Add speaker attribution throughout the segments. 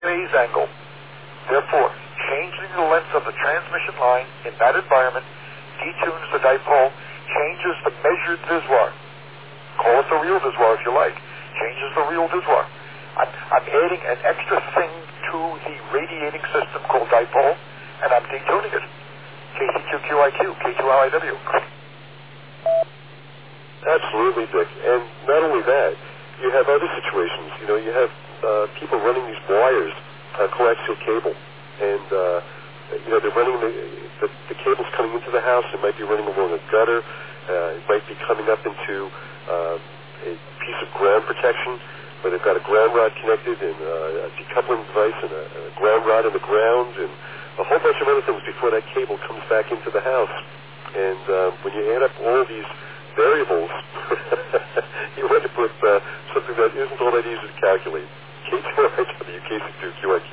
Speaker 1: phase angle. Therefore, changing the length of the transmission line in that environment detunes the dipole, changes the measured viswar. Call it the real viswar if you like. Changes the real viswar. I'm adding an extra thing to the radiating system called dipole, and I'm detuning it. KC2QIQ, K2RIW.
Speaker 2: Absolutely, Dick. And not only that, you have other situations. You know, you have people running these wires, coaxial cable, and you know, they're running the cables coming into the house. It might be running along a gutter. It might be coming up into a piece of ground protection where they've got a ground rod connected and a decoupling device and a ground rod in the ground and a whole bunch of other things before that cable comes back into the house. And when you add up all of these variables, you end up with something that isn't all that easy to calculate. K2RIW, KC2QIQ.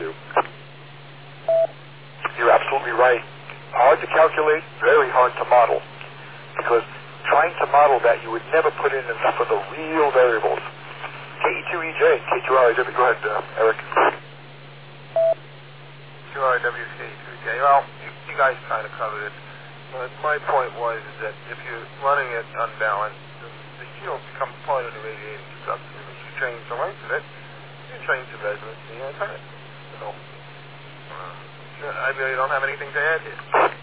Speaker 1: You're absolutely right. Hard to calculate, very hard to model. Because trying to model that, you would never put in enough of the real variables. KE2EJ, K2RIW, go ahead, Eric.
Speaker 3: K2RIW, K2EJ. Well, you guys kind of covered it. But my point was that if you're running it unbalanced, the shield becomes part of the radiating structure. If you change the length of it, you change the resonance of the antenna. So, I really don't have anything to add here.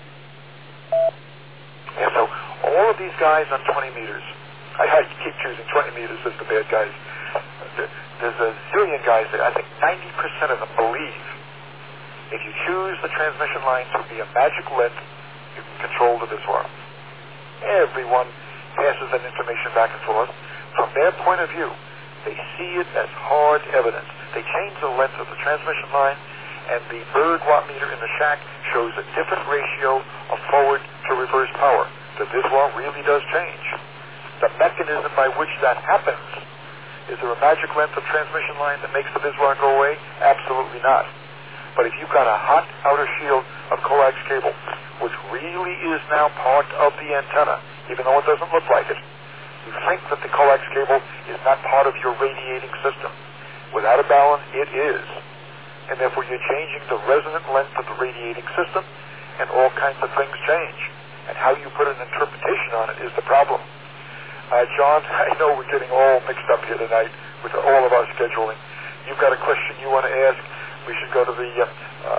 Speaker 1: Yeah, so all of these guys on 20 meters, I keep choosing 20 meters as the bad guys. There's a zillion guys there. I think 90% of them believe if you choose the transmission line to be a magic length, you can control the viswar. Everyone passes that information back and forth. From their point of view, they see it as hard evidence. They change the length of the transmission line, and the Berg watt meter in the shack shows a different ratio of forward to reverse power. The viswar really does change. The mechanism by which that happens, is there a magic length of transmission line that makes the viswar go away? Absolutely not. But if you've got a hot outer shield of coax cable, which really is now part of the antenna, even though it doesn't look like it, you think that the coax cable is not part of your radiating system. Without a balance, it is. And therefore you're changing the resonant length of the radiating system, and all kinds of things change. And how you put an interpretation on it is the problem. John, I know we're getting all mixed up here tonight with all of our scheduling. You've got a question you want to ask. We should go to the here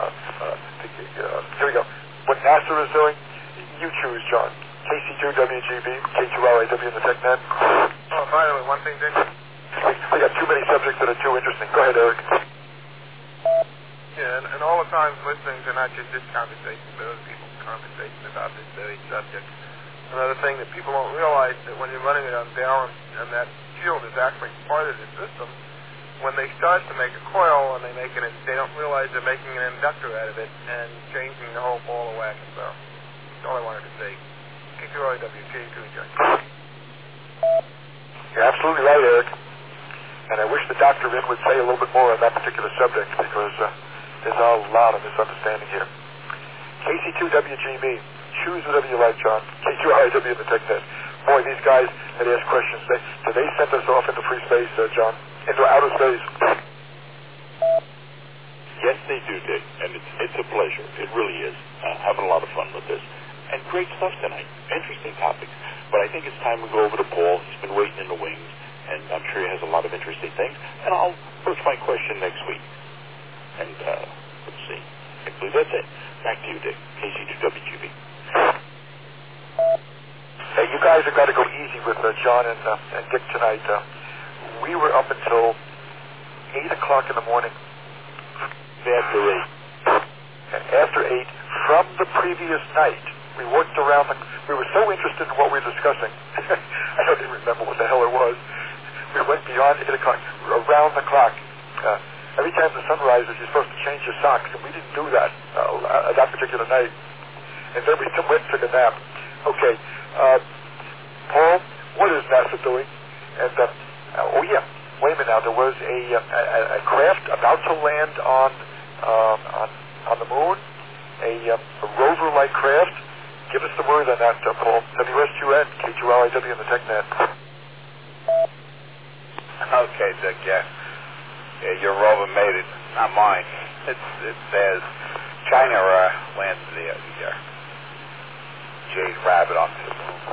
Speaker 1: we go. What NASA is doing, you choose, John. KC2WGB, K2RIW in the TechNet.
Speaker 3: Oh, by the way, one thing, Dick.
Speaker 1: We got too many subjects that are too interesting. Go ahead, Eric.
Speaker 3: Yeah, and all the time listening to not just this conversation, but other people's conversation about this very subject. Another thing that people don't realize that when you're running it unbalanced and that shield is actually part of the system, when they start to make a coil and they don't realize they're making an inductor out of it and changing the whole ball of wax. So that's all I wanted to say. K2RIW, K2EJ.
Speaker 1: You're absolutely right, Eric. And I wish the Dr. in would say a little bit more on that particular subject because there's a lot of misunderstanding here. KC2WGB. Choose whatever you like, John. K2RIW in the TechNet. Boy, these guys that ask questions, they sent us off into free space, John, into outer space.
Speaker 4: Yes, they do, Dick, and it's a pleasure. It really is. Having a lot of fun with this. And great stuff tonight. Interesting topics. But I think it's time we go over to Paul. He's been waiting in the wings, and I'm sure he has a lot of interesting things. And I'll approach my question next week. And let's see. I believe that's it. Back to you, Dick. KC2WGB.
Speaker 1: Hey, you guys have got to go easy with John and Dick tonight. We were up until 8 o'clock in the morning. After 8, from the previous night, we worked around we were so interested in what we were discussing. I don't even remember what the hell it was. We went beyond 8 o'clock, around the clock. Every time the sun rises, you're supposed to change your socks, and we didn't do that that particular night. And then we went and took a nap. Okay, Paul, what is NASA doing? And oh yeah, wait a minute now. There was a craft about to land on the moon, a rover-like craft. Give us the word on that, Paul. WSQN, K2RIW in the TechNet.
Speaker 5: Okay, Dick. Yeah, your rover made it, not mine. it says China landed the Jade Rabbit onto the moon.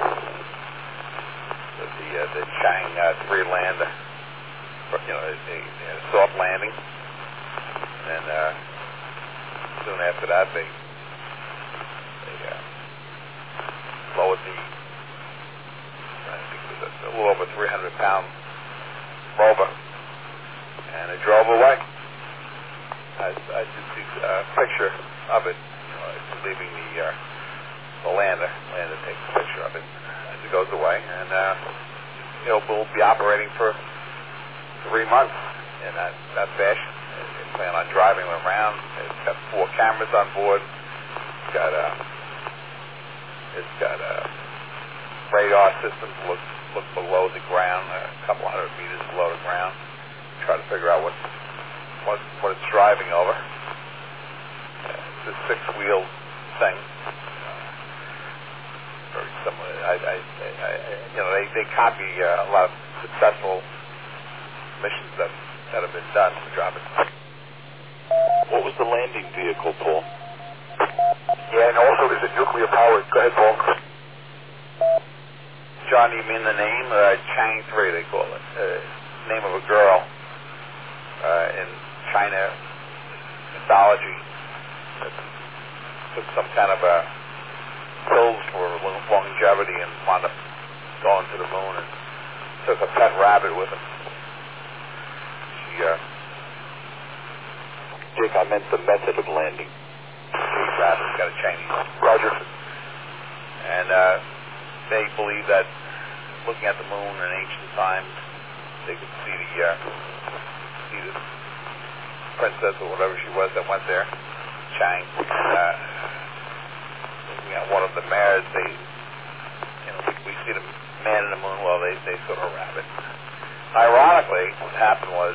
Speaker 5: The Chang 3 lander, a soft landing, and then soon after that they lowered the, I think it was a little over 300-pound rover, and it drove away. I did see a picture of it, leaving the lander. Lander takes a picture of it as it goes away, and we'll be operating for 3 months in that fashion. They plan on driving them around. It's got 4 cameras on board. It's got radar systems look below the ground, a couple hundred meters below the ground. Try to figure out what it's driving over. It's a 6-wheel thing. Very similar. They copy a lot of successful missions that have been done to drop it.
Speaker 4: What was the landing vehicle, Paul?
Speaker 1: Yeah, and also, is it nuclear powered? Go ahead, Paul.
Speaker 5: John, you mean the name? Chang 3, they call it. Name of a girl in China mythology that took some kind of pills for longevity and wound up going to the moon and took a pet rabbit with him.
Speaker 4: Dick, I meant the method of landing.
Speaker 5: Rabbit's got a Chinese.
Speaker 1: Roger.
Speaker 5: And they believe that looking at the moon in ancient times, they could see the princess or whatever she was that went there, Chang. Looking at one of the mares, we see the man in the moon. Well, they saw a rabbit. Ironically, what happened was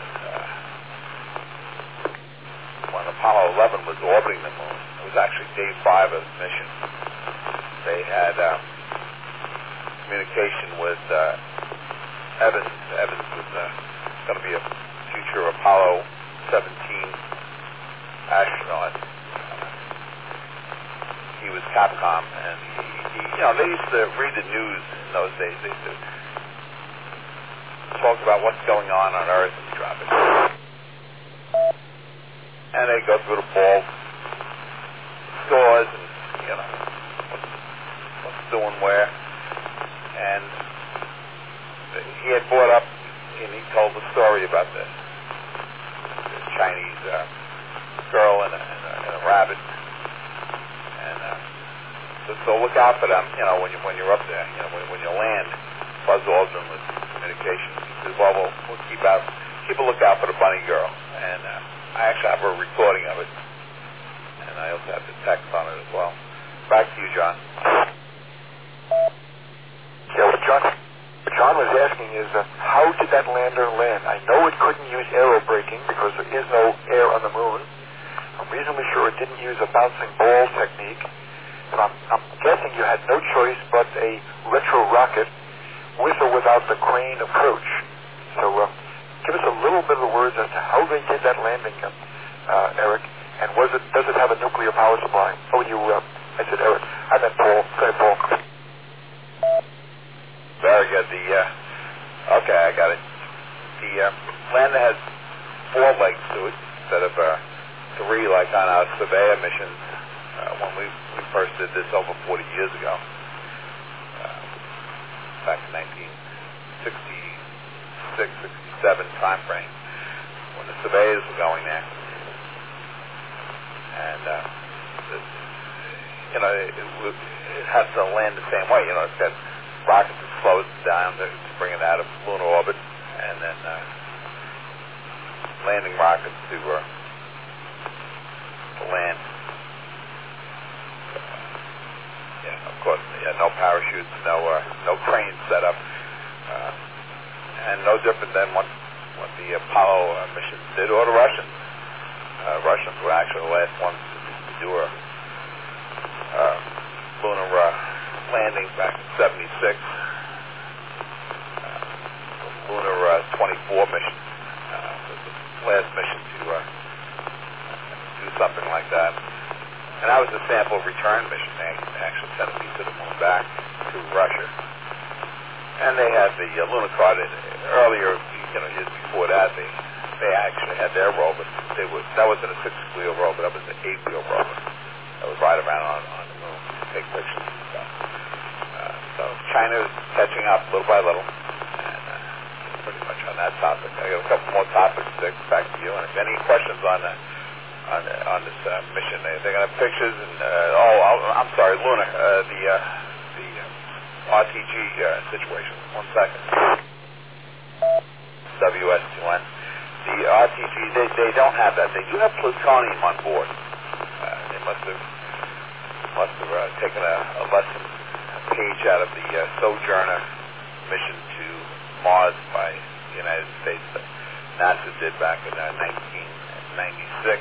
Speaker 5: when Apollo 11 was orbiting the moon, it was actually day 5 of the mission. They had communication with Evans. Evans was going to be a future Apollo 17 astronaut. He was Capcom, and they used to read the news in those days. They used to talk about what's going on Earth and drop it. And they go through the ball scores and what's doing where. And he had brought up, and he told the story about the Chinese girl and a rabbit. And so look out for them, when you're up there, when you land. Buzz Aldrin with communications. He says, well, we'll keep a lookout for the bunny girl. And I actually have a recording of it. And I also have the text on it as well. Back to you, John.
Speaker 1: Yeah, what John was asking is, how did that lander land? I know it couldn't use aerobraking because there is no air on the moon. I'm reasonably sure it didn't use a bouncing ball technique. And I'm guessing you had no choice but a retro rocket with or without the crane approach. So give us a little bit of the words as to how they did that landing, Eric, and does it have a nuclear power supply? Oh, I said Eric. I meant Paul. Go ahead, Paul.
Speaker 5: Very good. Okay, I got it. The lander has 4 legs to it instead of 3 like on our Surveyor missions when we first did this over 40 years ago, back in 1966, 67 time frame when the Surveyors were going there. And it has to land the same way. It's got rockets that slow it down to bring it out of lunar orbit, and then landing rockets to land. Of course, no parachutes, no cranes set up, and no different than what the Apollo missions did, or the Russians. Russians were actually the last ones to do a lunar landing back in '76. Lunar 24 mission was the last mission to something like that. And that was a sample return mission. They actually sent a piece of the moon back to Russia. And they had the lunar card earlier, years before that, they actually had their rover. That wasn't a 6-wheel rover, that was an 8-wheel rover. That was right around on the moon to take pictures and stuff. So China is catching up little by little. And pretty much on that topic. I got a couple more topics to get back to you. And if any questions on this mission, they're going to have pictures and I'm sorry, lunar, the RTG situation. 1 second. WS2N. The RTG, they don't have that. They do have plutonium on board. They must have taken a lesson page out of the Sojourner mission to Mars by the United States that NASA did back in 1996.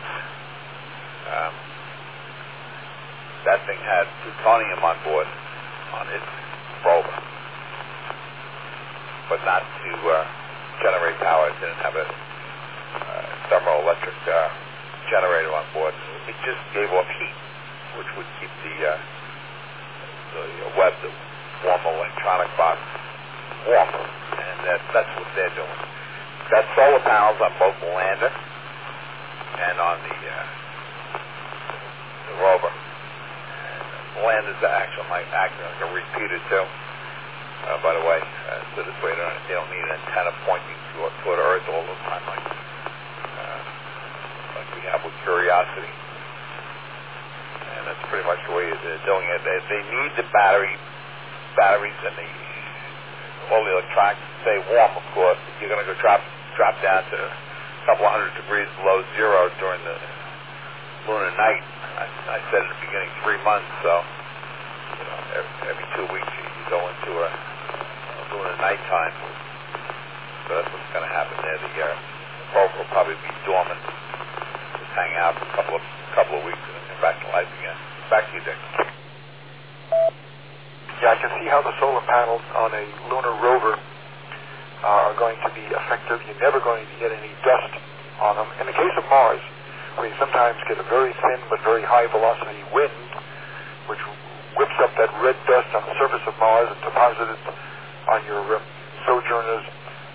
Speaker 5: That thing had plutonium on board on its rover, but not to generate power. It didn't have a thermoelectric generator on board. It just gave off heat, which would keep the warm electronic box warm, and that's what they're doing. Got solar panels on both the lander and on the rover. And the lander's actually acting like a repeater too. By the way, so this way they don't need an antenna pointing toward Earth all the time like we have with Curiosity. And that's pretty much the way they're doing it. They need the batteries and all the electronics to stay warm, of course. You're going to go drop down to a couple of 100 degrees below zero during the lunar night. I said at the beginning 3 months, so every 2 weeks you go into a lunar nighttime. So that's what's going to happen there. The rover will probably be dormant, just hang out for a couple of weeks and then come back to life again. Back to you, Dick.
Speaker 1: Yeah, I can see how the solar panels on a lunar rover are going to be effective. You're never going to get any dust on them. In the case of Mars, where you sometimes get a very thin but very high velocity wind, which whips up that red dust on the surface of Mars and deposits it on your Sojourner's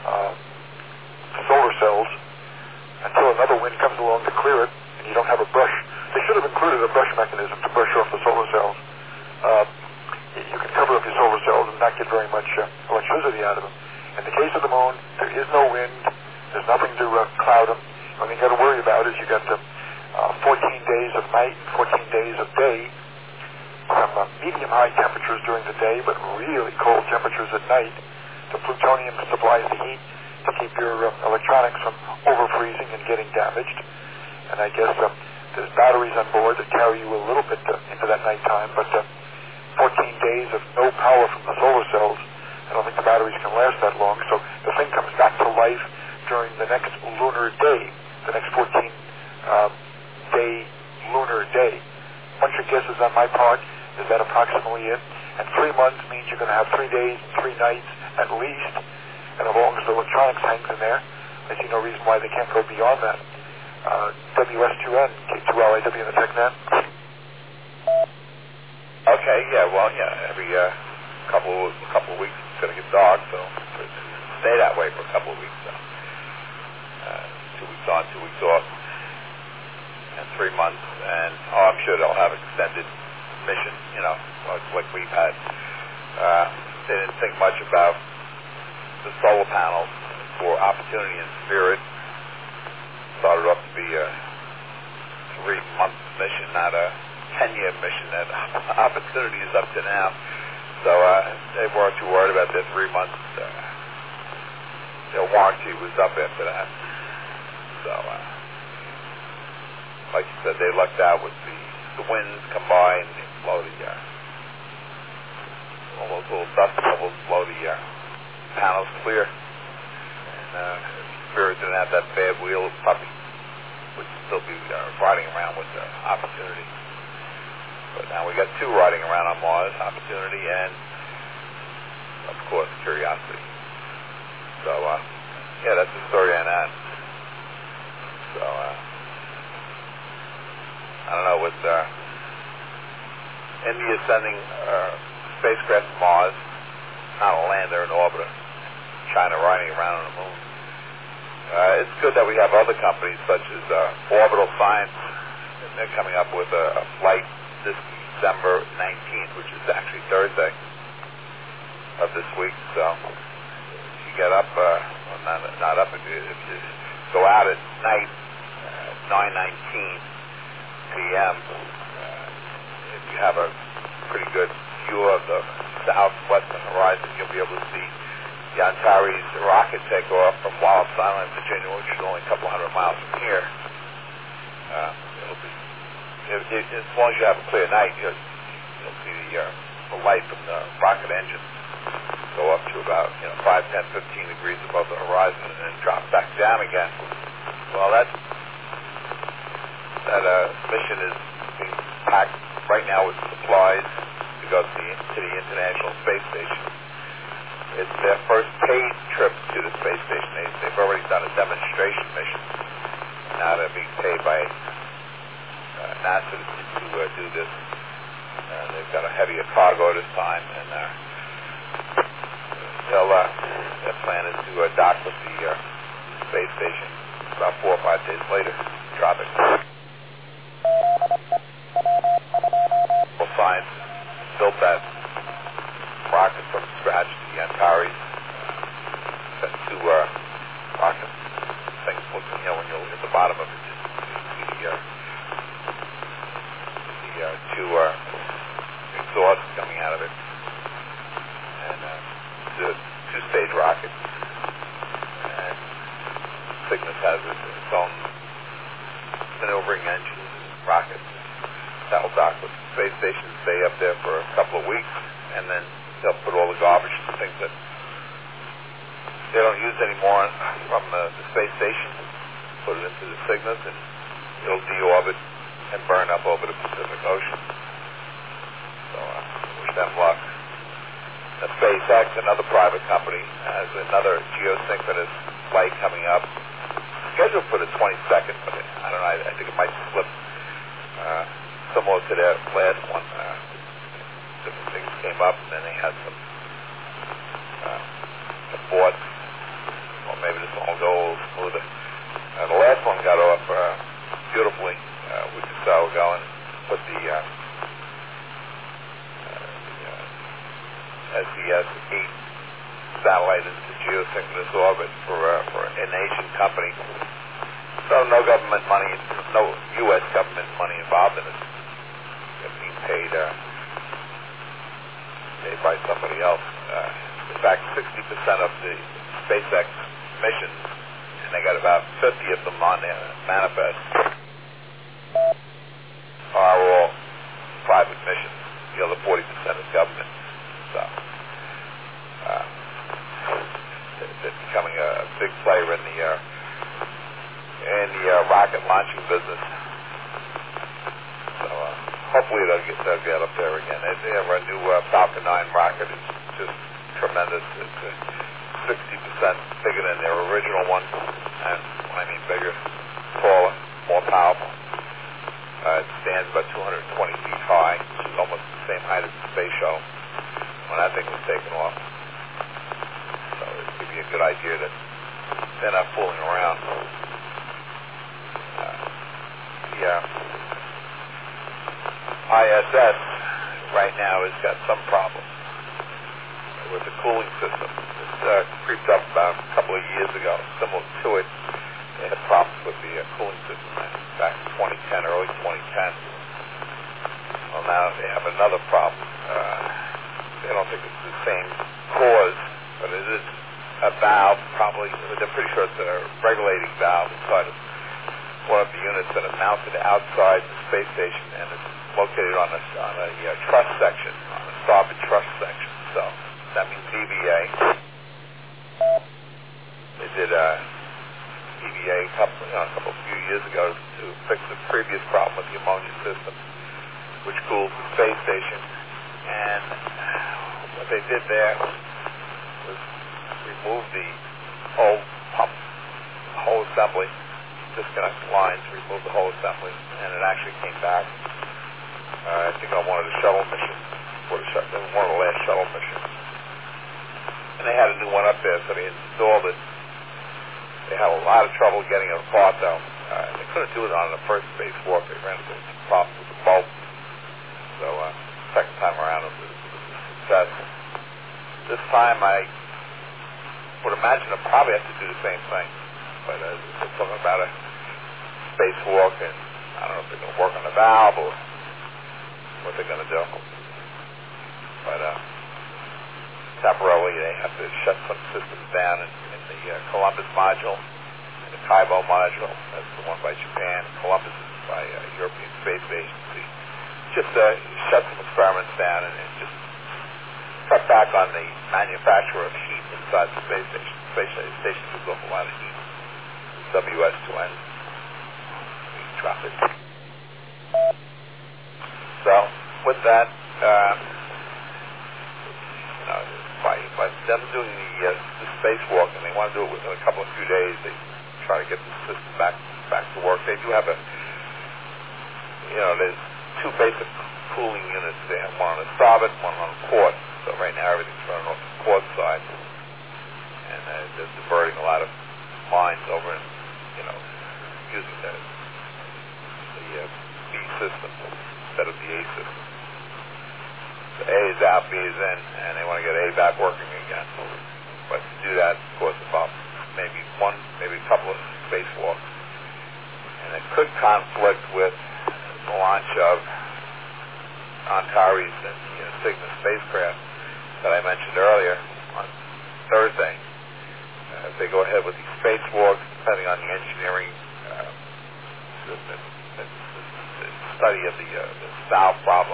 Speaker 1: solar cells until another wind comes along to clear it, and you don't have a brush. They should have included a brush mechanism to brush off the solar cells. You can cover up your solar cells and not get very much electricity out of them. In the case of the moon, there is no wind. There's nothing to cloud them. The only thing you got to worry about is you got 14 days of night and 14 days of day. Some medium high temperatures during the day, but really cold temperatures at night. The plutonium supplies the heat to keep your electronics from over-freezing and getting damaged. And I guess there's batteries on board that carry you a little bit into that nighttime, but 14 days of no power from the solar cells, I don't think the batteries can last that long. So the thing comes back to life during the next lunar day, the next 14-day lunar day. Bunch of guesses on my part. Is that approximately it? And 3 months means you're going to have 3 days and 3 nights at least. And as long as the electronics hangs in there, I see no reason why they can't go beyond that. WS2N, K2LIW in the TechNet.
Speaker 5: Okay, every couple of weeks it's going to get dark, so stay that way for a couple of weeks. So 2 weeks on, 2 weeks off, and 3 months, and I'm sure they'll have extended mission, like we've had. They didn't think much about the solar panels for Opportunity and Spirit. Started off to be a 3-month mission, not a 10-year mission that Opportunity is up to now. So they weren't too worried about their 3 months. Their warranty was up after that. So, like you said, they lucked out with the winds come by and they blow all those little dust bubbles blow the panels clear. And Spirit didn't have that bad wheel puppy, would still be riding around with Opportunity. But now we got 2 riding around on Mars, Opportunity and, of course, Curiosity. So, that's the story on that. So, I don't know, with India sending spacecraft to Mars, not a lander, an orbiter, China riding around on the moon. It's good that we have other companies such as Orbital Science. They're coming up with a flight this December 19th, which is actually Thursday of this week. So if you get up, not up, if you go out at night, 9:19 p.m., if you have a pretty good view of the southwestern horizon, you'll be able to see the Antares rocket take off from Wallops Island, Virginia, which is only a couple hundred miles from here. It'll be, as long as you have a clear night, you'll see the light from the rocket engine go up to about 5, 10, 15 degrees above the horizon and then drop back down again. Well, that mission is being packed right now with supplies to go to the International Space Station. It's their first paid trip to the space station. They've already done a demonstration mission. Now they're being paid by NASA to do this. They've got a heavier cargo this time, and their plan is to dock with the space station about 4 or 5 days later, drop it. Science built that rocket from scratch to the Antares. Got two rocket things looking, when you're at the bottom of it, you see the two exhausts coming out of it. And it's a two-stage rocket. And Cygnus has its own maneuvering engine rocket. That will dock with the space station, stay up there for a couple of weeks, and then they'll put all the garbage and things that they don't use anymore from the space station, put it into the Cygnus, and it'll deorbit and burn up over the Pacific Ocean. So wish them luck. And SpaceX, another private company, has another geosynchronous flight coming up, scheduled for the 22nd, but I don't know, I think it might slip. Similar to their last one, different things came up, and then they had some thoughts, or maybe this one will go a little smoother. The last one got off beautifully. We just saw it go and put the SES-8 satellite into geosynchronous orbit for an Asian company. So no government money, no U.S. government money involved in it. It's being paid by somebody else. In fact, 60% of the SpaceX missions, and they got about 50 of them on their manifest, are all private missions. The other 40% is government. So they're becoming a big player in the rocket launching business. So hopefully they'll get up there again. They have a new Falcon 9 rocket. It's just tremendous. It's 60% bigger than their original one, and when I mean bigger, taller, more powerful. It stands about 220 feet high, which is almost the same height as the space shuttle when that thing was taken off. So it'll give you a good idea that they're not fooling around. ISS right now has got some problems with the cooling system. It creeped up about a couple of years ago. Similar to it, they had problems with the cooling system back in 2010, early 2010. Well, now they have another problem. They don't think it's the same cause, but it is a valve, probably. They're pretty sure it's a regulating valve inside of one of the units that is mounted outside the space station, and it's located on a truss section, on the starboard truss section. So that means EVA. They did a EVA a few years ago to fix the previous problem with the ammonia system, which cools the space station. And what they did there was remove the whole pump, the whole assembly, disconnect the lines, remove the whole assembly, and it actually came back. I think on one of the shuttle missions, one of the last shuttle missions. And they had a new one up there, so they installed it. They had a lot of trouble getting it apart, though. They couldn't do it on the first spacewalk. They ran into some problems with the bolt. So second time around, it was a success. This time, I would imagine they'll probably have to do the same thing. But they're talking about a spacewalk, and I don't know if they're going to work on the valve or what they're going to do. But temporarily, they have to shut some systems down in the Columbus module, and the Kaibo module. That's the one by Japan. Columbus is by European Space Agency. Just shut some experiments down and just cut back on the manufacture of heat inside the space station. The space station gives off a lot of heat. WS2N. We drop it. So, with that, by them doing the spacewalk, and they want to do it within a couple of few days, they try to get the system back to work. They do have there's two basic cooling units. They have one on the starboard, one on the port. So right now everything's running off the port side, and they're diverting a lot of lines over and using the B system instead of the A system. The A is out, B is in, and they want to get A back working again. But to do that, of course, about maybe a couple of spacewalks, and it could conflict with the launch of Antares and the Cygnus spacecraft that I mentioned earlier on Thursday. If they go ahead with these spacewalks, depending on the engineering the study of the valve problem,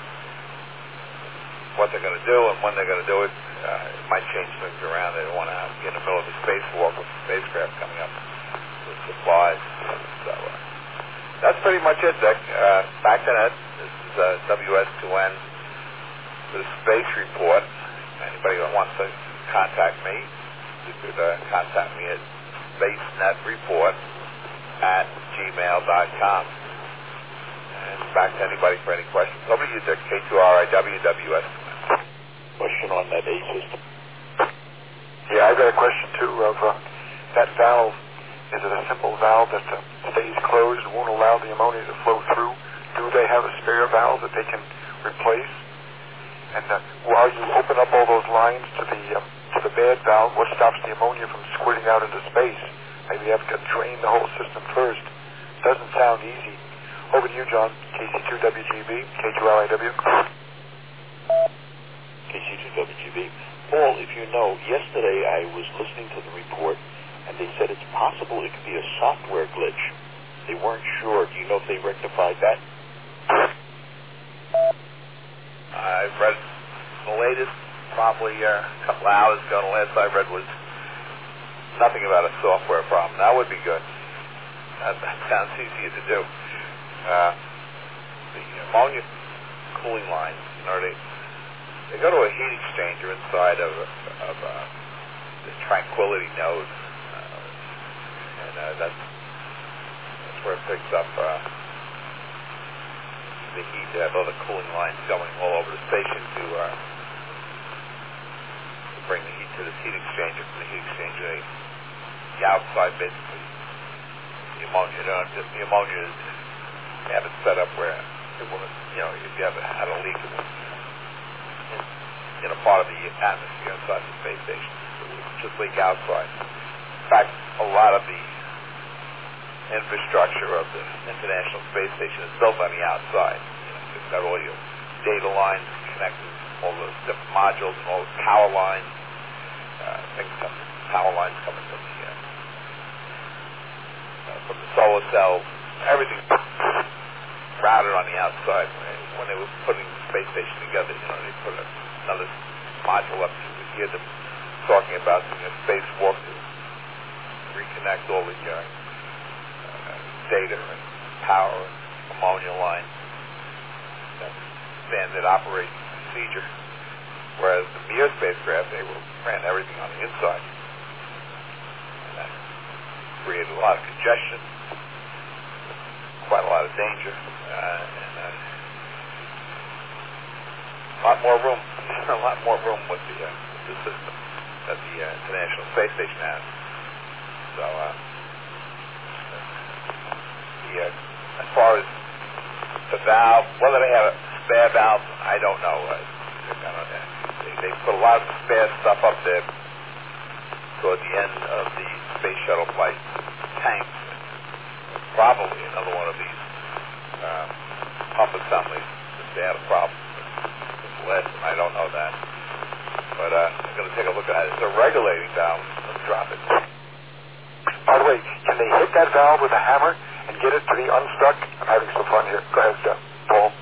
Speaker 5: what they're going to do and when they're going to do it, it might change things around. They don't want to be in the middle of the spacewalk with the spacecraft coming up with supplies. So that's pretty much it, Dick. Back to Ed. This is WS2N, the space report. Anybody that wants to contact me, you could contact me at spacenetReport@gmail.com. And back to anybody for any questions. Over to you, Dick. K2RIWWS.
Speaker 4: Question on that A system.
Speaker 1: Yeah, I got a question too of that valve. Is it a simple valve that stays closed, won't allow the ammonia to flow through? Do they have a spare valve that they can replace? And while you open up all those lines to the bad valve, what stops the ammonia from squirting out into space? Maybe you have to drain the whole system first. Doesn't sound easy. Over to you, John. KC2WGB, K2LIW.
Speaker 4: KC2WGB. Paul, if you know, yesterday I was listening to the report, and they said it's possible it could be a software glitch. They weren't sure. Do you know if they rectified that?
Speaker 5: I've read the latest, probably a couple of hours ago. The last I read was nothing about a software problem. That would be good. That sounds easier to do. The ammonia cooling lines, they go to a heat exchanger inside of this Tranquility node, and that's where it picks up the heat. They have other cooling lines going all over the station to bring the heat to this heat exchanger. From the heat exchanger, the outside basically, the ammonia. The ammonia is, they have it set up where it will, if you ever had a leak in a part of the atmosphere inside the space station, it would just leak outside. In fact, a lot of the infrastructure of the International Space Station is built on the outside. You've got all your data lines connected, all those different modules and all the power lines. Power lines coming from the solar cells. Everything routed on the outside. When they were putting the space station together, they put another module up. You could hear them talking about spacewalk to reconnect all the data and power and ammonia lines. That's standard operating procedure. Whereas the Mir spacecraft, they ran everything on the inside. And that created a lot of congestion. quite a lot of danger, and a lot more room with the system that the International Space Station has. So, as far as the valve, whether they have a spare valve, I don't know. They put a lot of spare stuff up there toward the end of the space shuttle flight tanks. Probably another one of these pump assemblies if they had a problem with the last one. I don't know that. But I'm going to take a look at it. It's a regulating valve. Let's drop it.
Speaker 1: By the way, can they hit that valve with a hammer and get it to be unstuck? I'm having some fun here. Go ahead, Paul.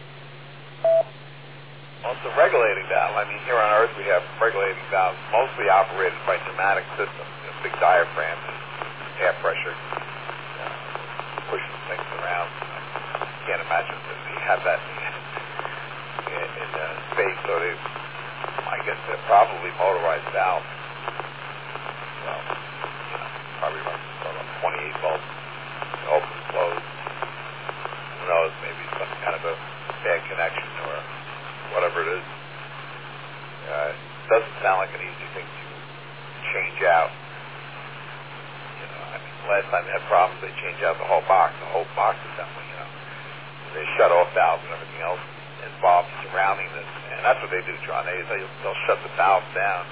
Speaker 5: Well, it's a regulating valve. I mean, here on Earth we have regulating valves mostly operated by pneumatic systems, big diaphragms, air pressure, pushing things around. I can't imagine that we have that in space, so I guess they're probably motorized valves. So, probably run 28 volts, open and close. Who knows, maybe some kind of a bad connection or whatever it is. Doesn't sound like an easy thing to change out. I mean, last time they had problems, they changed out the whole box assembly, They shut off valves and everything else involved surrounding this. And that's what they do, John. They'll shut the valve down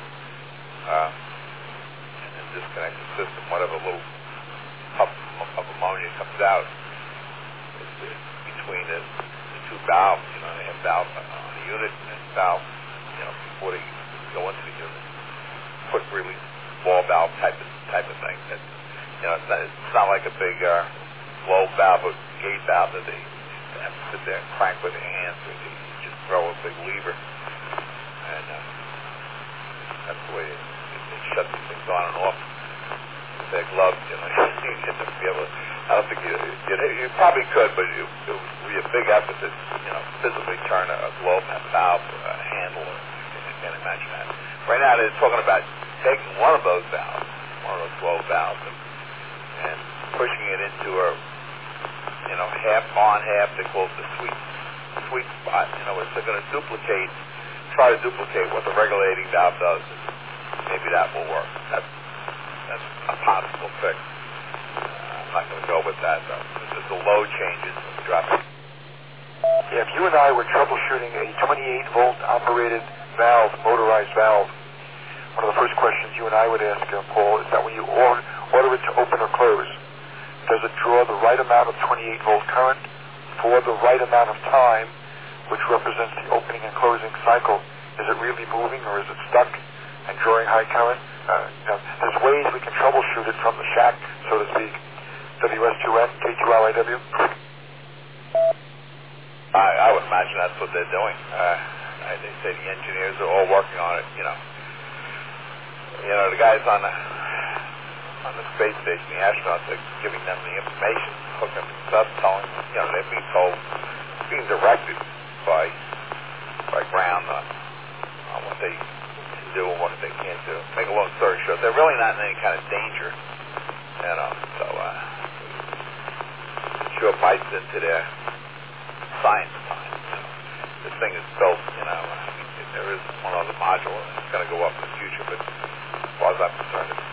Speaker 5: and then disconnect the system. Whatever little puff of ammonia comes out is between the two valves. They have valves on the unit and then valves, before they go into the unit. Quick release ball valve type of thing. It's not like a big blow valve or gate valve that they have to sit there and crank with their hands. They just throw a big lever, and that's the way they shut these things on and off with their gloves. You get to be able to. I don't think you probably could, but it would be a big effort to physically turn a globe valve handle. I can't imagine that. Right now they're talking about taking one of those valves, one of those globe valves, and pushing it into a half on, half. They call it the sweet spot. It's they're going to try to duplicate what the regulating valve does. Maybe that will work. That's a possible fix. I'm not going to go with that though. As the load changes, we drop it.
Speaker 1: Yeah, if you and I were troubleshooting a 28 volt operated valve, motorized valve, one of the first questions you and I would ask, Paul, is that when you order it to open or close, does it draw the right amount of 28 volt current for the right amount of time, which represents the opening and closing cycle? Is it really moving, or is it stuck and drawing high current? There's ways we can troubleshoot it from the shack, so to speak. WS2N, K2LIW.
Speaker 5: I would imagine that's what they're doing. They say the engineers are all working on it. The guys on the space station, the astronauts, are giving them the information, hooking things up, telling them, they're being told, being directed by ground on what they can do and what they can't do. Make a long story short, they're really not in any kind of danger, so it sure bites into their science time. This thing is built, there is one other module, and it's going to go up in the future, but as far as I'm concerned, it's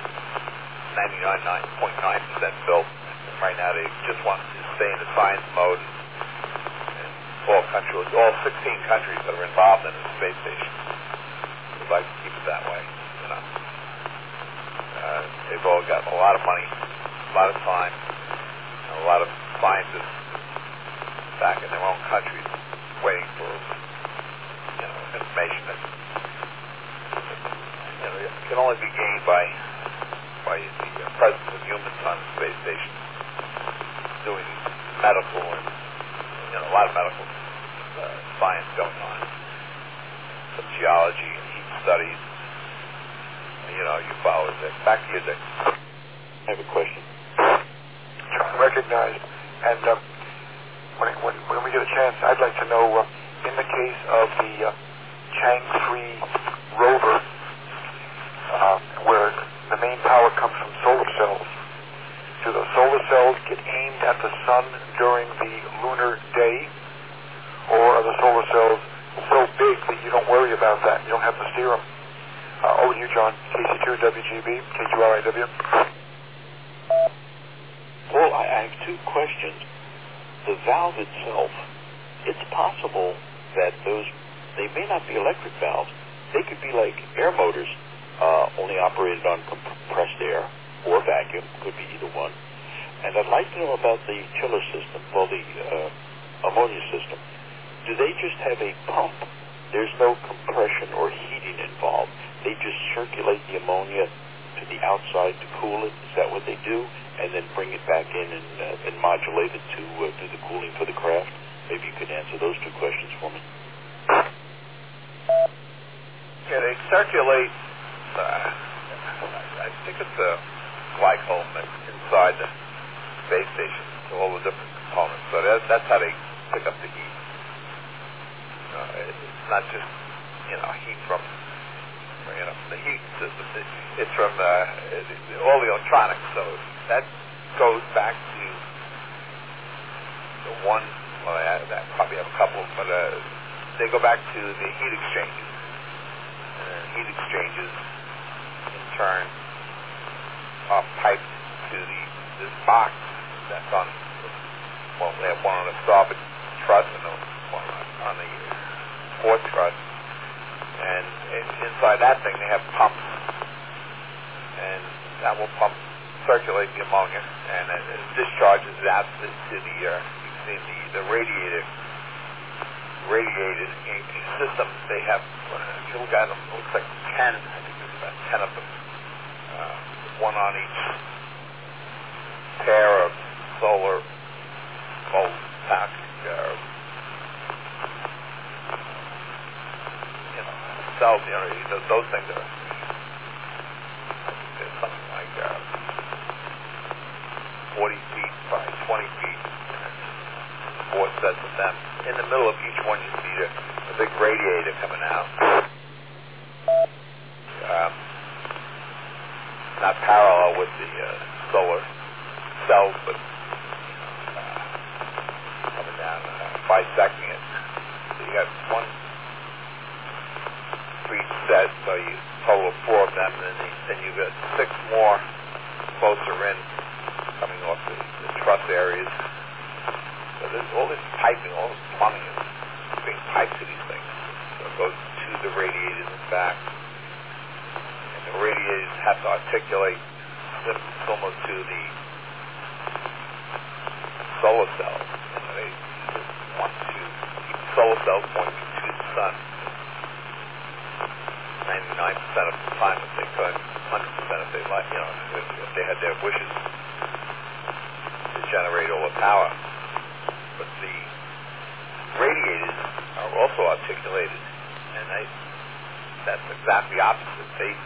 Speaker 5: 99.9% built. And right now, they just want to stay in the science mode. And all 16 countries that are involved in the space station would like to keep it that way. They've all got a lot of money, a lot of time, and a lot of scientists back in their own countries waiting for information that can only be gained by the presence of humans on the space station doing medical and a lot of medical science going on, some geology and heat studies. You follow it. Back to you, Dick.
Speaker 4: I have a question.
Speaker 1: John, recognized. And when we get a chance, I'd like to know, in the case of the Chang'e 3 rover, where the main power comes from solar cells, do those solar cells get aimed at the sun during the lunar day, or are the solar cells so big that you don't worry about that? You don't have to steer them. Over to you, John. KC2WGB, KQRIW.
Speaker 4: Well, I have two questions. The valve itself, it's possible that they may not be electric valves. They could be like air motors, only operated on compressed air or vacuum. Could be either one. And I'd like to know about the chiller system, the ammonia system. Do they just have a pump? There's no compression or heating involved. They just circulate the ammonia to the outside to cool it. Is that what they do? And then bring it back in and modulate it to do the cooling for the craft? Maybe you could answer those two questions for me.
Speaker 5: Yeah, they circulate, I think it's a glycol inside the space station, all the different components. So that's how they pick up the heat. It's not just, heat from, the heat system. It's from all the electronics. So that goes back to the one, I probably have a couple, but they go back to the heat exchangers. Heat exchangers, in turn, are piped to this box that's on, they have one on the starboard truss and one on the port truss. And inside that thing, they have pumps. And that will circulate the ammonia, and it discharges it out to the, you can see the radiated system. They have, if you look at them, it looks like 10, I think there's about 10 of them, one on each pair of solar voltaic cells. Those things are, there's something like 40 feet by 20 feet, and 4 sets of them. In the middle of each one, you see a big radiator coming out. Not parallel with the solar cells, but coming down, bisecting it. So you got one for each set, so you total of 4 of them, and then you got 6 more closer in, coming off the truss areas. So there's all this piping, all this plumbing is being piped to these things. So it goes to the radiators and back. And the radiators have to articulate similar to the solar cells. They just want to keep the solar cells pointing to the sun 99% of the time if they could, 100% if they like, if they had their wishes to generate all the power. But the radiators are also articulated, and that's exactly opposite.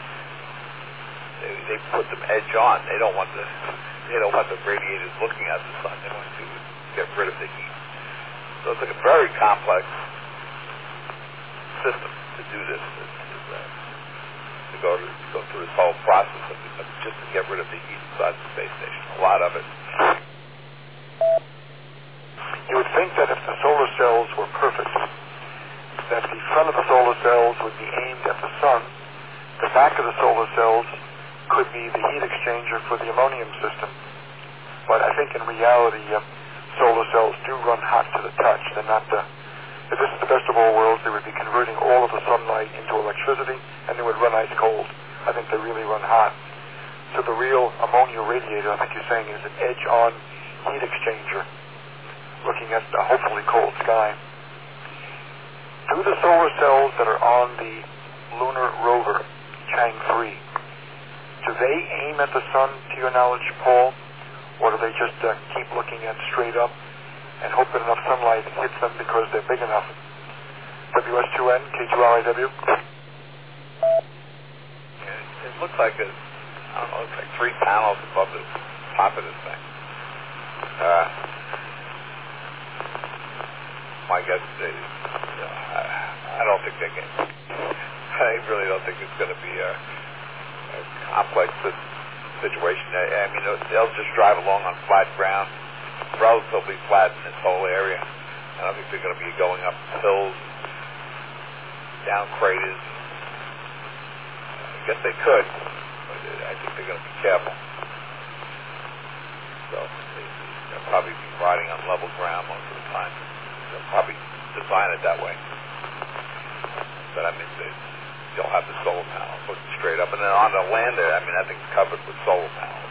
Speaker 5: They put them edge on. They don't want the radiators looking at the sun. They want to get rid of the heat. So it's like a very complex system to do this. To go through this whole process of just to get rid of the heat inside the space station. A lot of it.
Speaker 1: You would think that if the solar cells were perfect, that the front of the solar cells would be aimed at the sun, the back of the solar cells could be the heat exchanger for the ammonium system. But I think in reality, solar cells do run hot to the touch. They're not if this is the best of all worlds, they would be converting all of the sunlight into electricity, and they would run ice cold. I think they really run hot. So the real ammonia radiator, I think you're saying, is an edge-on heat exchanger, looking at a hopefully cold sky. Do the solar cells that are on the lunar rover, Chang 3, do they aim at the sun, to your knowledge, Paul? Or do they just keep looking at straight up and hope that enough sunlight hits them because they're big enough? WS2N, K2RIW.
Speaker 5: It looks like it's like 3 panels above the top of this thing. My guess is I don't think they can. I really don't think it's going to be a complex system. situation. I mean, they'll just drive along on flat ground, relatively flat in this whole area. I don't think they're going to be going up hills, down craters. I guess they could, but I think they're going to be careful. So they'll probably be riding on level ground most of the time. They'll probably design it that way. But I mean, they'll have the solar panels looking straight up, and then on the land there, I mean, I think it's covered with solar panels.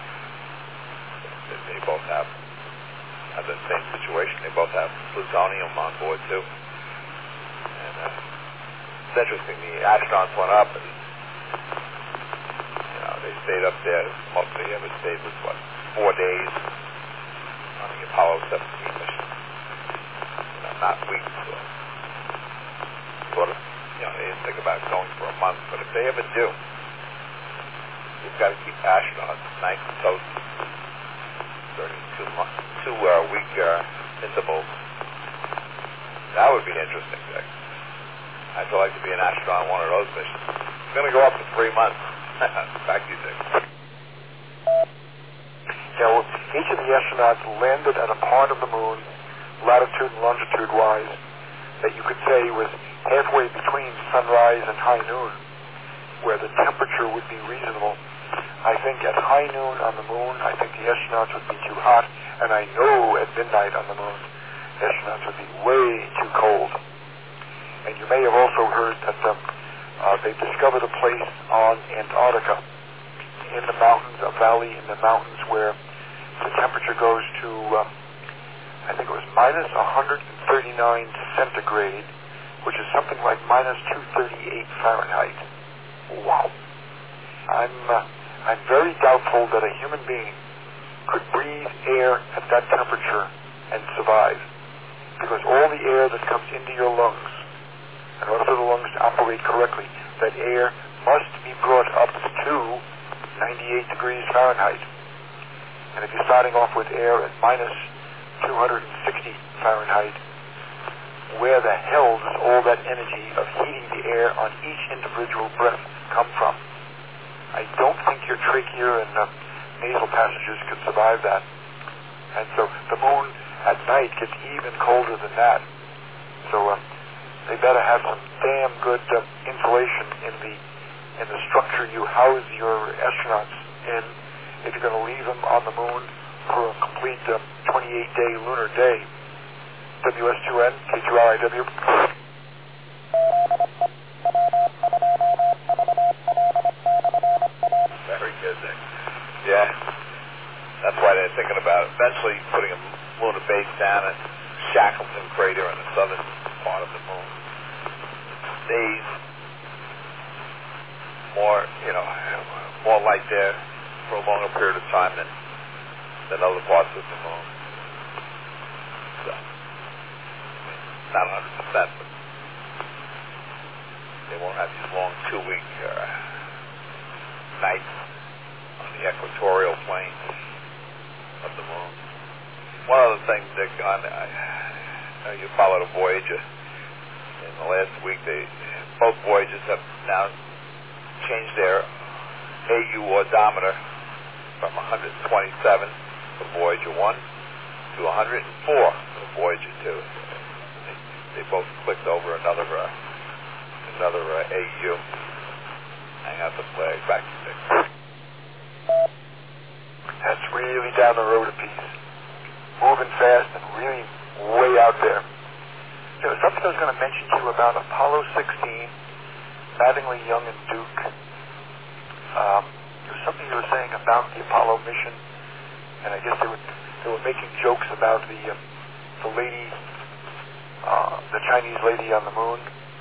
Speaker 5: So they both have the same situation. They both have plutonium on board too. And it's interesting. The astronauts went up, and they stayed up there. Most they ever stayed was 4 days on the Apollo 17 mission. Not weeks. Sort of. They didn't think about going for a month, but if they ever do, you've got to keep astronauts nice and toasty during 2-week intervals. That would be interesting, Dick. I'd like to be an astronaut on one of those missions. It's going to go up to 3 months. Back to you, Dick.
Speaker 1: Yeah, well, each of the astronauts landed at a part of the moon, latitude and longitude-wise, that you could say was halfway between sunrise and high noon, where the temperature would be reasonable. I think at high noon on the moon, I think the astronauts would be too hot, and I know at midnight on the moon, astronauts would be way too cold. And you may have also heard that they've discovered a place on Antarctica, in the mountains, a valley in the mountains where the temperature goes to, I think it was minus 139 centigrade, which is something like minus 238 Fahrenheit. Wow. I'm very doubtful that a human being could breathe air at that temperature and survive, because all the air that comes into your lungs, in order for the lungs to operate correctly, that air must be brought up to 98 degrees Fahrenheit. And if you're starting off with air at minus 260 Fahrenheit, where the hell does all that energy of heating the air on each individual breath come from? I don't think your trachea and nasal passages could survive that. And so the moon at night gets even colder than that. So they better have some damn good insulation in the structure you house your astronauts in if you're going to leave them on the moon for a complete 28-day lunar day. WS2N, K2RIW.
Speaker 5: Very good, Nick. Yeah. That's why they're thinking about eventually putting a lunar base down at Shackleton Crater in the southern part of the moon. Stays more light there for a longer period of time than other parts of the moon. So, not 100%, but they won't have these long 2-week nights on the equatorial plane of the moon. One other thing, Dick, I know you followed a Voyager. In the last week, both Voyagers have now changed their AU odometer from 127 for Voyager 1 to 104 for Voyager 2. They both clicked over another AU. Hang out the flag. Back to Dick.
Speaker 1: That's really down the road a piece. Moving fast and really way out there. There was something I was going to mention to you about Apollo 16, Mattingly, Young, and Duke. There was something you were saying about the Apollo mission, and I guess they were making jokes about the lady, the Chinese lady on the moon.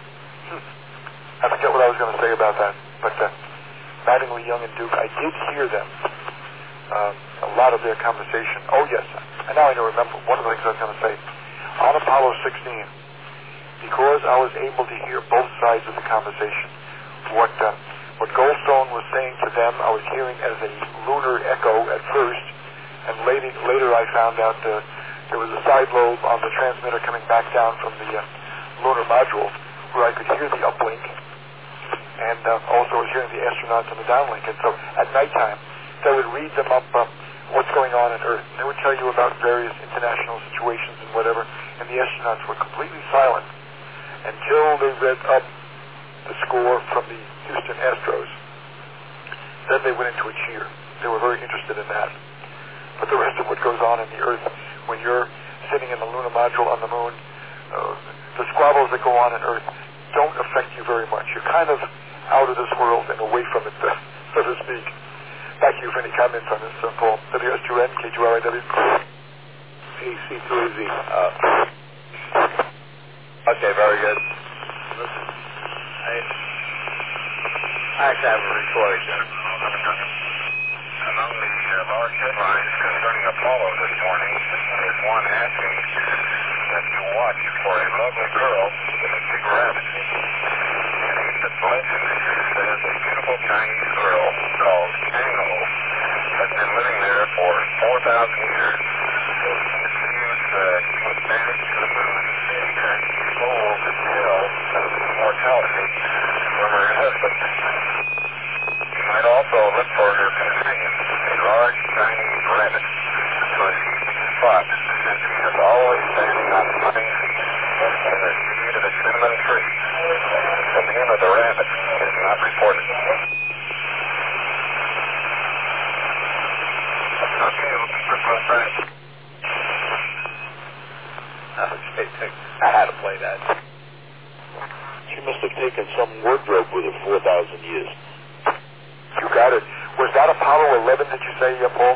Speaker 1: I forget what I was going to say about that, but Mattingly, Young, and Duke, I did hear them. A lot of their conversation. Oh yes, and now I remember one of the things I was going to say. On Apollo 16, because I was able to hear both sides of the conversation, what Goldstone was saying to them, I was hearing as a lunar echo at first, and later I found out there was a side lobe on the transmitter coming back down from the lunar module where I could hear the uplink, and also I was hearing the astronauts on the downlink. And so at nighttime, that would read them up what's going on Earth. And they would tell you about various international situations and whatever, and the astronauts were completely silent until they read up the score from the Houston Astros. Then they went into a cheer. They were very interested in that. But the rest of what goes on in the Earth, when you're sitting in the lunar module on the moon, the squabbles that go on Earth don't affect you very much. You're kind of out of this world and away from it, so to speak. Back to you for any comments on this, Paul. WS2N, KGRIW.
Speaker 2: AC2AZ.
Speaker 5: Okay, very good. Listen, I actually have a recording there.
Speaker 6: Among the large headlines concerning Apollo this morning is one asking that you watch for a lovely girl with a big rabbit. And the legend says a beautiful Chinese girl called Chang'o has been living there for 4,000 years. It seems she was banished to the moon and she stole the tail of immortality from her husband. You might also look for her companion, a large Chinese rabbit, to a easy spot, and she is always standing on 9 feet in the shade of a cinnamon tree. The name of the rabbit is not reported. Okay, looking for close friends.
Speaker 5: Okay, I had to play that.
Speaker 4: She must have taken some wardrobe with her 4,000 years.
Speaker 1: You got it. Was that Apollo 11, did you say, Paul?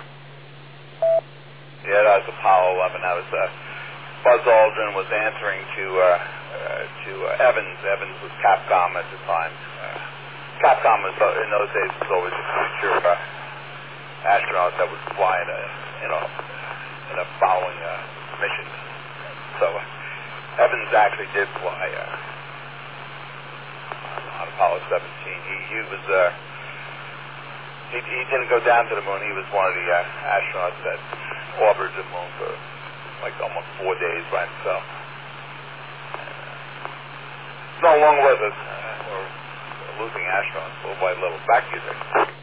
Speaker 5: Yeah, that was Apollo 11. That was Buzz Aldrin was answering to Evans. Evans was Capcom at the time. Capcom was in those days was always a future astronaut that would fly in a following mission. So Evans actually did fly on Apollo 17. He was. He didn't go down to the moon. He was one of the astronauts that orbited the moon for like almost 4 days by himself. No longer with us. We're losing astronauts little by little. Back to you, Dick.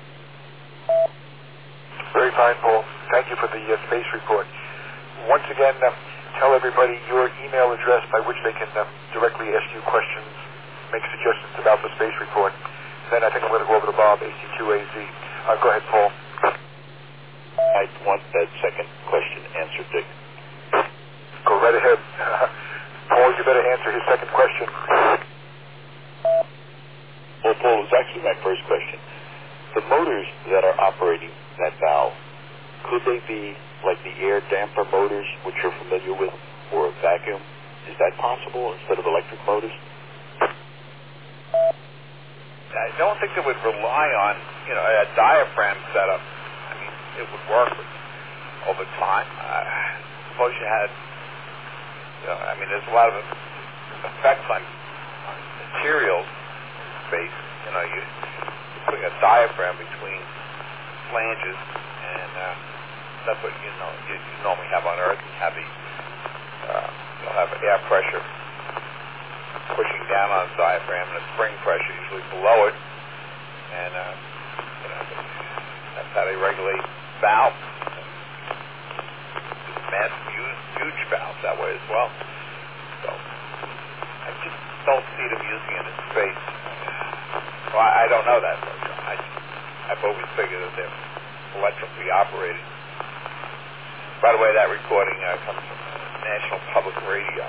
Speaker 1: Very fine, Paul. Thank you for the space report. Once again, tell everybody your email address by which they can directly ask you questions, make suggestions about the space report. Then I think I'm going to go over to Bob, AC2AZ. Go ahead, Paul.
Speaker 4: I want that second question answered, Dick.
Speaker 1: Go right ahead. Paul, you better answer his second question.
Speaker 4: Well, Paul, it was actually my first question. The motors that are operating that valve, could they be like the air damper motors, which you're familiar with, or vacuum? Is that possible instead of electric motors?
Speaker 5: I don't think it would rely on, a diaphragm setup. I mean, it would work over time. Suppose you had, there's a lot of effects on materials in space. You're putting a diaphragm between flanges, and that's what you normally have on Earth. You have you'll have air pressure pushing down on the diaphragm and a spring pressure usually below it, and that's how they regulate valves. Massive, huge valves that way as well. So I just don't see them using it in space. Well, I don't know that. I've always figured that they're electrically operated. By the way, that recording comes from National Public Radio.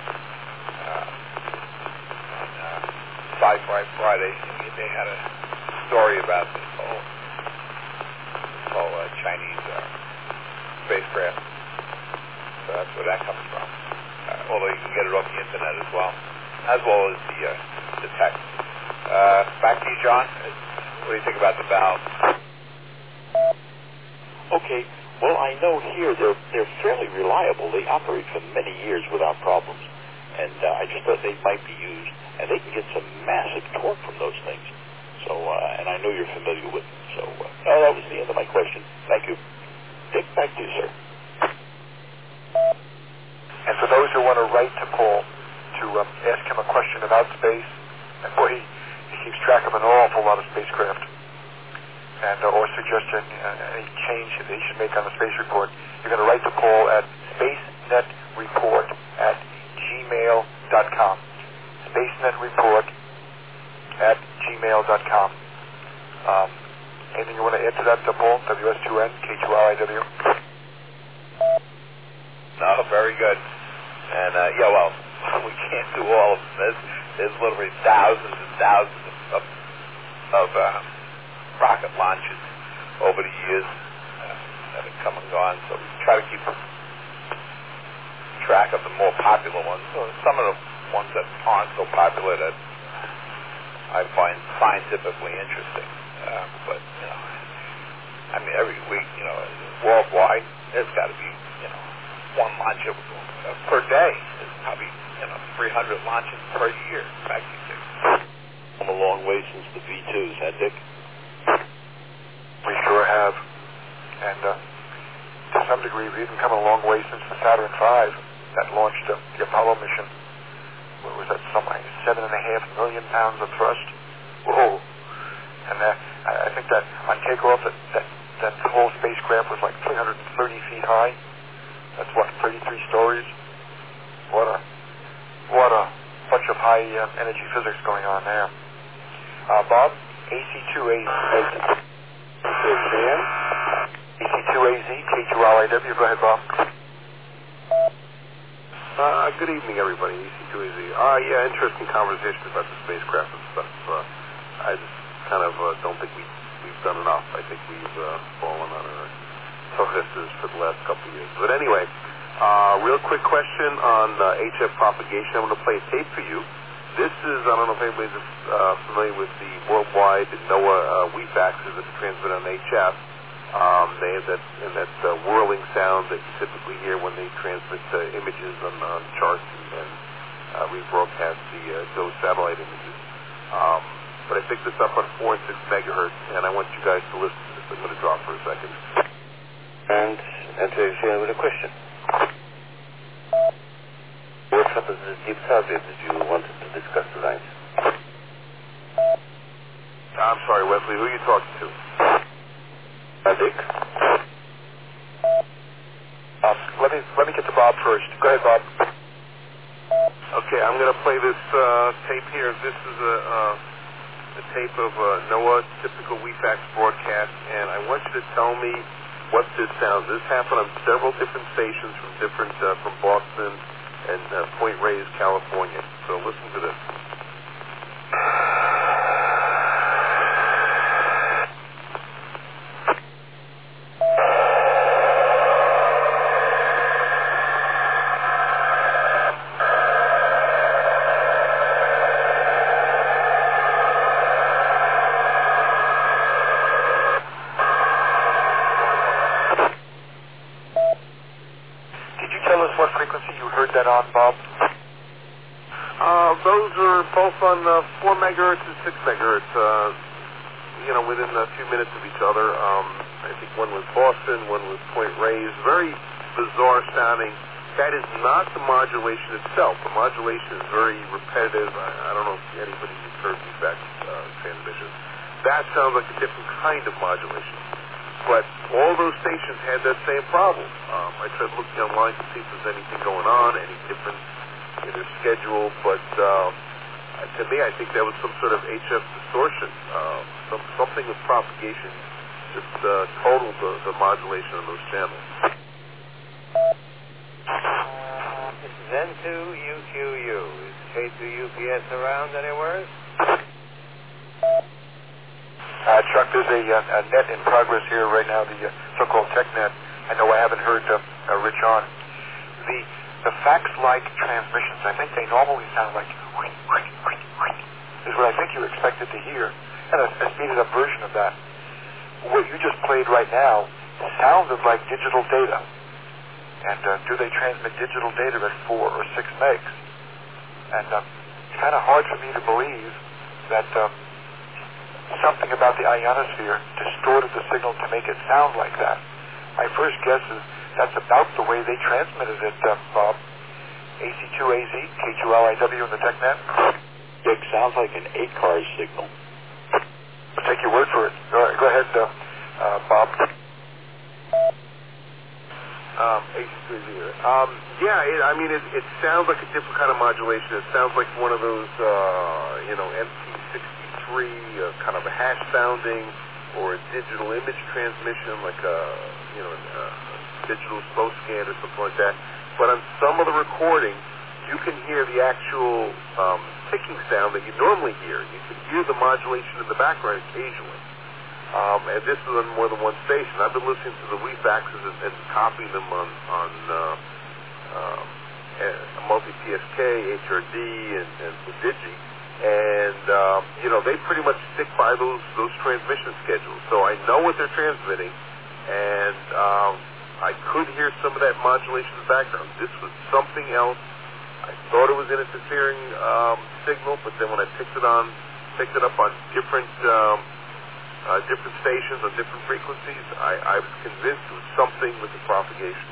Speaker 5: Sci-Fi Friday, they had a story about this whole Chinese spacecraft. So that's where that comes from. Although you can get it off the internet as well as the text. Back to you, John. What do you think about the valve?
Speaker 4: Okay. Well, I know here they're fairly reliable. They operate for many years without problems, and I just thought they might be used. And they can get some massive torque from those things. So, and I know you're familiar with them. So, that was the end of my question. Thank you. Dick, back to you, sir.
Speaker 1: And for those who want to write to Paul to ask him a question about space, and boy, he keeps track of an awful lot of spacecraft. and or suggestion, any change that you should make on the space report, you're going to write to Paul at spacenetreport@gmail.com. spacenetreport@gmail.com. Anything you want to add to that, Paul? WS2N, K2RIW?
Speaker 5: No, very good. And, yeah, well, we can't do all of this. There's literally thousands and thousands of rocket launches over the years that have come and gone. So we try to keep track of the more popular ones. So some of the ones that aren't so popular that I find scientifically interesting. But, you know, I mean, every week, you know, worldwide, there's got to be, you know, one launch per day. There's probably, you know, 300 launches per year. Back to you.
Speaker 4: Come a long way since the V2s, huh, Dick?
Speaker 1: We sure have. And to some degree, we've even come a long way since the Saturn V that launched the Apollo mission. What was that? Something like 7.5 million pounds of thrust. Whoa. And I think that on takeoff, that whole spacecraft was like 330 feet high. That's what, 33 stories? What a bunch of high energy physics going on there. Bob, AC2AZ. AC2AZ, K2RIW. Go ahead, Bob.
Speaker 2: Good evening, everybody. AC2AZ. Yeah, interesting conversation about the spacecraft and stuff. I just kind of don't think we've done enough. I think we've fallen on our toeses for the last couple of years. But anyway, real quick question on HF propagation. I'm going to play a tape for you. This is, I don't know if anybody's familiar with the worldwide NOAA WEFAXs that are transmitted on HF. They have that whirling sound that you typically hear when they transmit images on charts and rebroadcast those satellite images. But I picked this up on 4 and 6 megahertz, and I want you guys to listen to this. I'm going to drop for a second.
Speaker 7: And to share with a question. What happens to the deep survey that you wanted to discuss tonight?
Speaker 2: I'm sorry, Wesley. Who are you talking to?
Speaker 7: Dick?
Speaker 1: Let me get to Bob first. Go ahead, Bob.
Speaker 2: Okay, I'm going to play this tape here. This is a tape of NOAA typical WEFAX broadcast, and I want you to tell me what this sounds. This happened on several different stations from Boston and Point Reyes, California. So listen to this.
Speaker 1: What frequency you heard that on, Bob?
Speaker 2: Those are both on 4 megahertz and 6 megahertz, within a few minutes of each other. I think one was Boston, one was Point Reyes. Very bizarre sounding. That is not the modulation itself. The modulation is very repetitive. I don't know if anybody has heard WEFAX transmissions. That sounds like a different kind of modulation. But all those stations had that same problem. I tried looking online to see if there's anything going on, any difference in their schedule, but to me, I think that was some sort of HF distortion. Something with propagation just totaled the modulation of those channels.
Speaker 7: This is N2UQU. Is K2UPS around anywhere?
Speaker 1: Chuck, there's a net in progress here right now, the so-called TechNet. I know I haven't heard Rich on. The fax-like transmissions, I think they normally sound like is what I think you expected to hear, and a speeded-up version of that. What you just played right now sounded like digital data. And do they transmit digital data at 4 or 6 megs? And it's kind of hard for me to believe that something about the ionosphere distorted the signal to make it sound like that. My first guess is that's about the way they transmitted it, Bob. AC2AZ, K2RIW in the TechNet.
Speaker 4: Dick, sounds like an ACARS signal.
Speaker 1: I'll take your word for it. Go ahead,
Speaker 2: It sounds like a different kind of modulation. It sounds like one of those, MT63, kind of a hash sounding, or a digital image transmission, like a digital slow scan or something like that. But on some of the recordings, you can hear the actual ticking sound that you normally hear. You can hear the modulation in the background occasionally. And this is on more than one station. I've been listening to the Leafbaxes and copying them on multi-PSK, HRD, and Digi, and they pretty much stick by those transmission schedules. So I know what they're transmitting, and I could hear some of that modulation in the background. This was something else. I thought it was an interfering signal, but then when I picked it up on different stations on different frequencies, I was convinced it was something with the propagation.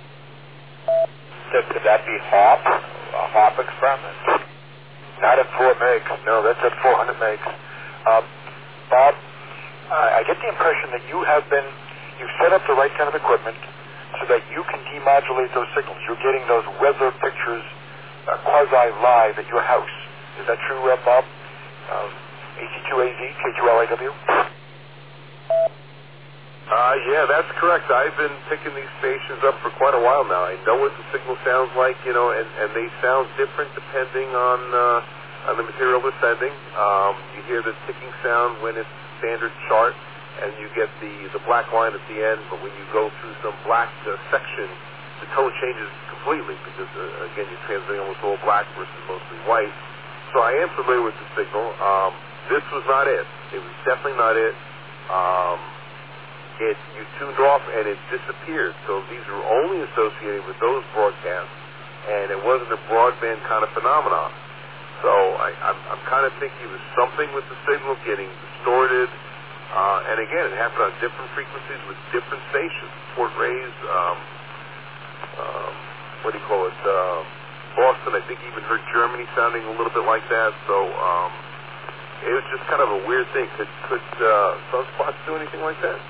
Speaker 1: Could that be HARP, a HARP experiment? Not at 4 megs. No, that's at 400 megs. Bob, I get the impression that you've set up the right kind of equipment so that you can demodulate those signals. You're getting those weather pictures quasi-live at your house. Is that true, Bob? AC2AZ, K2LIW?
Speaker 2: Yeah, that's correct. I've been picking these stations up for quite a while now. I know what the signal sounds like, and they sound different depending on the material they're sending. You hear the ticking sound when it's standard chart, and you get the black line at the end, but when you go through some black section, the tone changes completely because, again, you're transmitting almost all black versus mostly white. So I am familiar with the signal. This was not it. It was definitely not it. You tuned off and it disappeared. So these were only associated with those broadcasts, and it wasn't a broadband kind of phenomenon. So I'm kind of thinking it was something with the signal getting distorted. And again, it happened on different frequencies with different stations. Fort Ray's, Boston, I think even heard Germany sounding a little bit like that. So it was just kind of a weird thing. Could Sunspots do anything like that?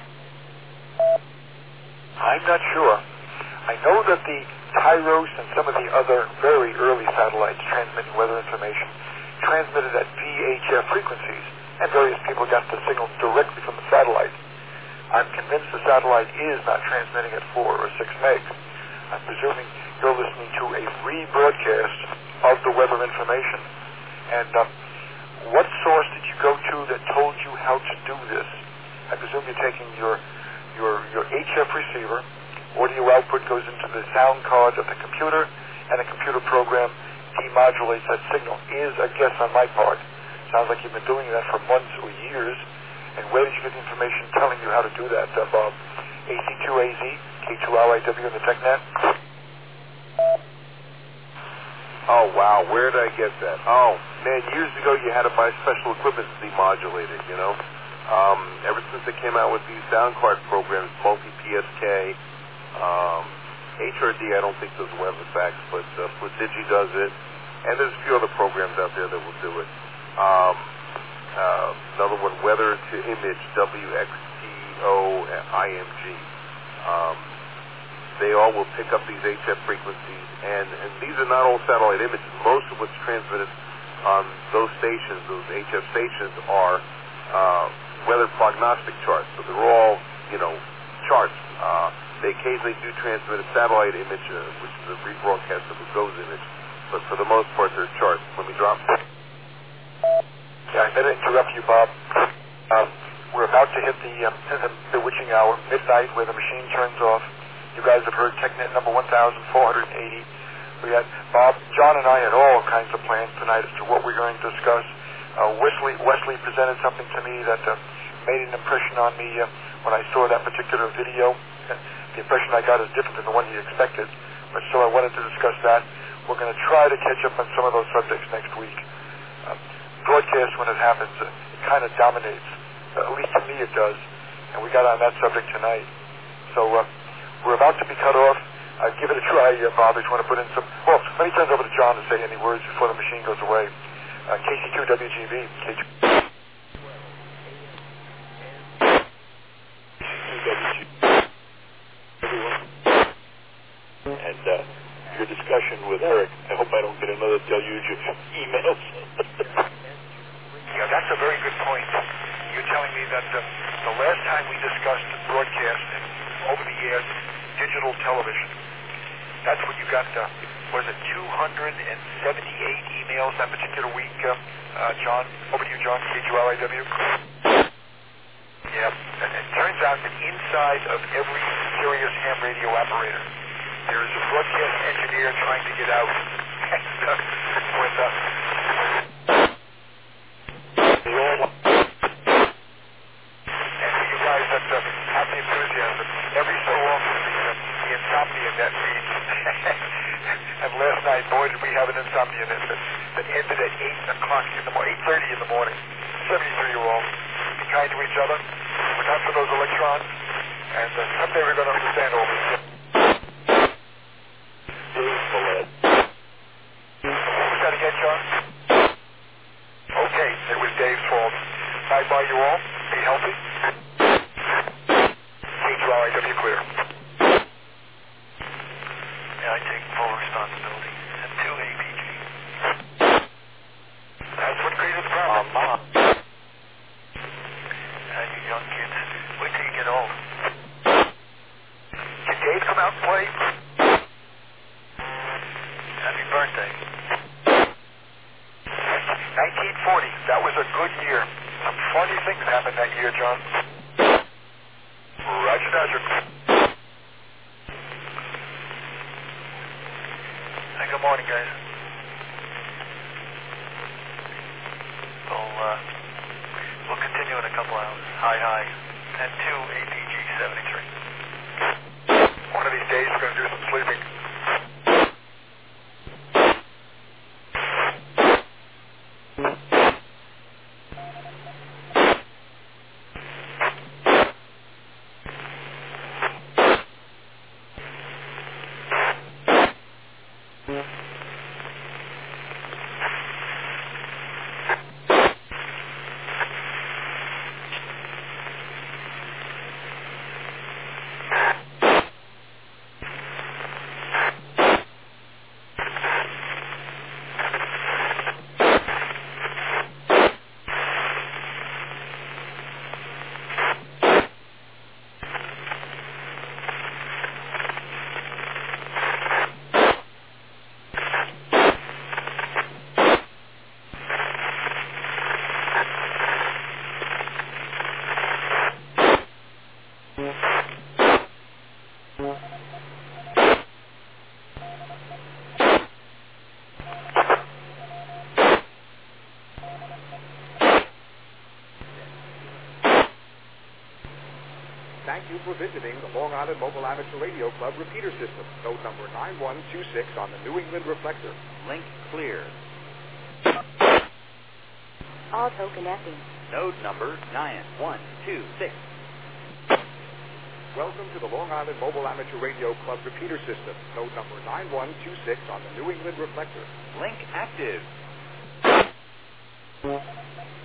Speaker 1: I'm not sure. I know that the Tyros and some of the other very early satellites transmitting weather information transmitted at VHF frequencies, and various people got the signal directly from the satellite. I'm convinced the satellite is not transmitting at 4 or 6 megs. I'm presuming you're listening to a rebroadcast of the weather information. And what source did you go to that told you how to do this? I presume you're taking your HF receiver, audio output goes into the sound card of the computer, and the computer program demodulates that signal, is a guess on my part. Sounds like you've been doing that for months or years. And where did you get the information telling you how to do that, Bob? AC2AZ, K2LIW, and the TechNet?
Speaker 2: Oh, wow. Where did I get that? Oh, man, years ago you had to buy special equipment to demodulate it, Ever since they came out with these sound card programs, multi-PSK, HRD, I don't think does WebFX, but Digi does it, and there's a few other programs out there that will do it. Another one, Weather to Image, WXTOIMG. They all will pick up these HF frequencies, and these are not all satellite images. Most of what's transmitted on those stations, those HF stations, are weather prognostic charts. So they're all, charts. They occasionally do transmit a satellite image, which is a rebroadcast of a GOES image. But for the most part, they're charts. Let me drop.
Speaker 1: Yeah, I better interrupt you, Bob. We're about to hit the witching hour, midnight, where the machine turns off. You guys have heard TechNet number 1480. We had Bob, John, and I had all kinds of plans tonight as to what we're going to discuss. Wesley presented something to me that made an impression on me when I saw that particular video. The impression I got is different than the one he expected, but so I wanted to discuss that. We're going to try to catch up on some of those subjects next week. Broadcast, when it happens, it kind of dominates. At least to me it does. And we got on that subject tonight. So we're about to be cut off. Give it a try, Bob, if you want to put in some... Well, let me turn it over to John to say any words before the machine goes away. KC2WGV.
Speaker 4: with Eric. I hope I don't get another deluge of emails.
Speaker 1: Yeah, that's a very good point. You're telling me that the last time we discussed broadcast over the air digital television, that's when you got, was it 278 emails that particular week, John? Over to you, John, KGRIW. Yeah, and it turns out that inside of every Sirius ham radio operator, there is a broadcast engineer trying to get out. And for you guys that have the enthusiasm, every so often the insomnia net feeds. And last night, boy, did we have an insomnia net that ended at 8 o'clock in the morning, 8:30 in the morning. 73-year-old. Be kind to each other. Look out for those electrons. And someday we're going to understand all this. Was that again, John? Okay, it was Dave's fault. Bye-bye, you all. Be healthy. KGRIW clear. Yeah, I take full responsibility. And 2 APG. That's what created the problem. You young kids, wait till you get old. Can Dave come out and play? Happy birthday. 1940, that was a good year. Some funny things happened that year, John. Roger, Dodger. Hey, good morning, guys. We'll continue in a couple hours. Hi. And 2 APG 73. One of these days we're going to do some sleeping.
Speaker 8: Thank you for visiting the Long Island Mobile Amateur Radio Club repeater system. Node number 9126 on the New England Reflector. Link clear.
Speaker 9: Auto connecting.
Speaker 8: Node number 9126. Welcome to the Long Island Mobile Amateur Radio Club repeater system. Node number 9126 on the New England Reflector. Link active.